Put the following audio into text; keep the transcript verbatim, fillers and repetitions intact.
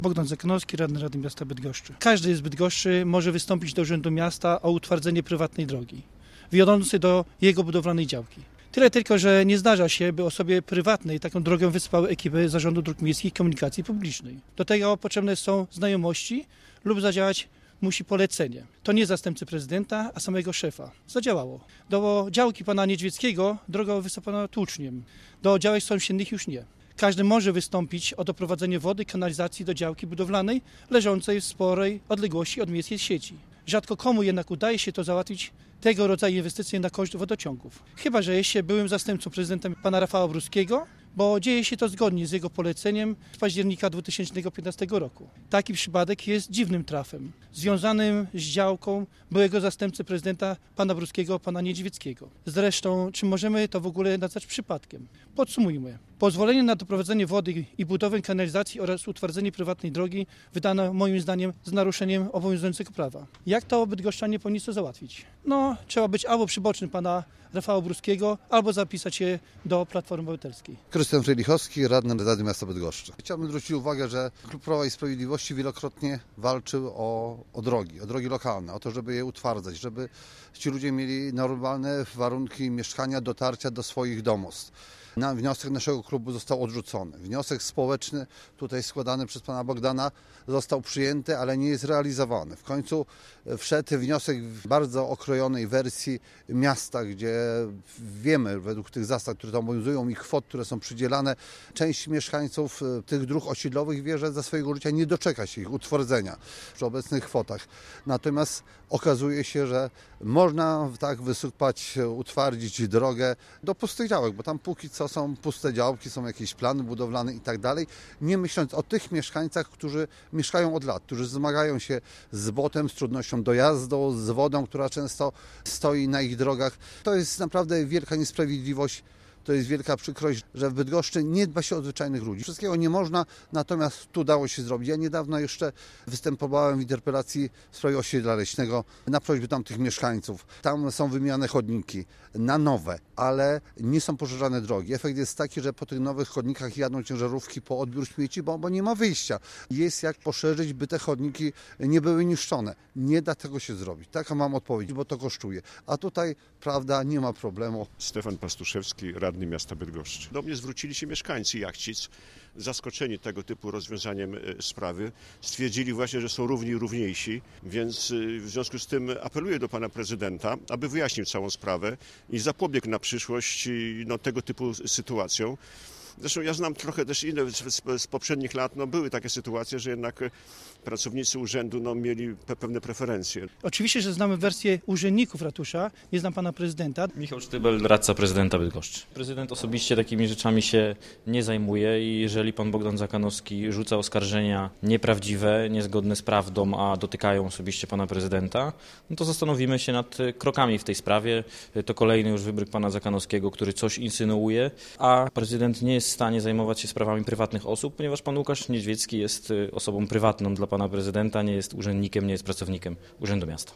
Bogdan Zakanowski, radny Rady Miasta Bydgoszczy. Każdy z Bydgoszczy może wystąpić do Urzędu Miasta o utwardzenie prywatnej drogi, wiodącej do jego budowlanej działki. Tyle tylko, że nie zdarza się, by osobie prywatnej taką drogę wyspały ekipy Zarządu Dróg Miejskich i Komunikacji Publicznej. Do tego potrzebne są znajomości lub zadziałać musi polecenie. To nie zastępcy prezydenta, a samego szefa. Zadziałało. Do działki pana Niedźwieckiego droga wysypana tłuczniem. Do działek sąsiednich już nie. Każdy może wystąpić o doprowadzenie wody i kanalizacji do działki budowlanej leżącej w sporej odległości od miejskiej sieci. Rzadko komu jednak udaje się to załatwić tego rodzaju inwestycje na koszt wodociągów. Chyba że jest się byłym zastępcą prezydenta pana Rafała Bruskiego, bo dzieje się to zgodnie z jego poleceniem z października dwa tysiące piętnastego roku. Taki przypadek jest dziwnym trafem, związanym z działką byłego zastępcy prezydenta pana Bruskiego, pana Niedźwieckiego. Zresztą, czy możemy to w ogóle nazwać przypadkiem? Podsumujmy. Pozwolenie na doprowadzenie wody i budowę kanalizacji oraz utwardzenie prywatnej drogi wydano moim zdaniem z naruszeniem obowiązującego prawa. Jak to bydgoszczanie powinni to załatwić? No, trzeba być albo przybocznym pana Rafała Bruskiego, albo zapisać się do Platformy Obywatelskiej. Krystian Frejlichowski, radny Rady Miasta Bydgoszczy. Chciałbym zwrócić uwagę, że Klub Prawa i Sprawiedliwości wielokrotnie walczył o, o drogi, o drogi lokalne, o to, żeby je utwardzać, żeby ci ludzie mieli normalne warunki mieszkania, dotarcia do swoich domostw. Na wniosek naszego klubu został odrzucony. Wniosek społeczny tutaj składany przez pana Bogdana został przyjęty, ale nie jest realizowany. W końcu wszedł wniosek w bardzo okrojonej wersji miasta, gdzie wiemy według tych zasad, które tam obowiązują i kwot, które są przydzielane, część mieszkańców tych dróg osiedlowych wie, że za swojego życia nie doczeka się ich utwardzenia przy obecnych kwotach. Natomiast okazuje się, że można tak wysypać, utwardzić drogę do pustych działek, bo tam póki co są puste działki, są jakieś plany budowlane i tak dalej, nie myśląc o tych mieszkańcach, którzy mieszkają od lat, którzy zmagają się z błotem, z trudnością dojazdu, z wodą, która często stoi na ich drogach. To jest naprawdę wielka niesprawiedliwość. To jest wielka przykrość, że w Bydgoszczy nie dba się o zwyczajnych ludzi. Wszystkiego nie można, natomiast tu dało się zrobić. Ja niedawno jeszcze występowałem w interpelacji w sprawie osiedla leśnego na prośbę tamtych mieszkańców. Tam są wymieniane chodniki na nowe, ale nie są poszerzane drogi. Efekt jest taki, że po tych nowych chodnikach jadą ciężarówki po odbiór śmieci, bo, bo nie ma wyjścia. Jest jak poszerzyć, by te chodniki nie były niszczone. Nie da tego się zrobić. Taka mam odpowiedź, bo to kosztuje. A tutaj, prawda, nie ma problemu. Stefan Pastuszewski, radny miasta Bydgoszczy. Do mnie zwrócili się mieszkańcy Jachcic, zaskoczeni tego typu rozwiązaniem sprawy. Stwierdzili właśnie, że są równi i równiejsi, więc w związku z tym apeluję do pana prezydenta, aby wyjaśnił całą sprawę i zapobiegł na przyszłość no, tego typu sytuacjom. Zresztą ja znam trochę też inne z, z, z poprzednich lat, no były takie sytuacje, że jednak pracownicy urzędu no, mieli pe, pewne preferencje. Oczywiście, że znamy wersję urzędników ratusza, nie znam pana prezydenta. Michał Sztybel, radca prezydenta Bydgoszczy. Prezydent osobiście takimi rzeczami się nie zajmuje i jeżeli pan Bogdan Zakanowski rzuca oskarżenia nieprawdziwe, niezgodne z prawdą, a dotykają osobiście pana prezydenta, no to zastanowimy się nad krokami w tej sprawie. To kolejny już wybryk pana Zakanowskiego, który coś insynuuje, a prezydent nie jest w stanie zajmować się sprawami prywatnych osób, ponieważ pan Łukasz Niedźwiecki jest osobą prywatną dla pana prezydenta, nie jest urzędnikiem, nie jest pracownikiem Urzędu Miasta.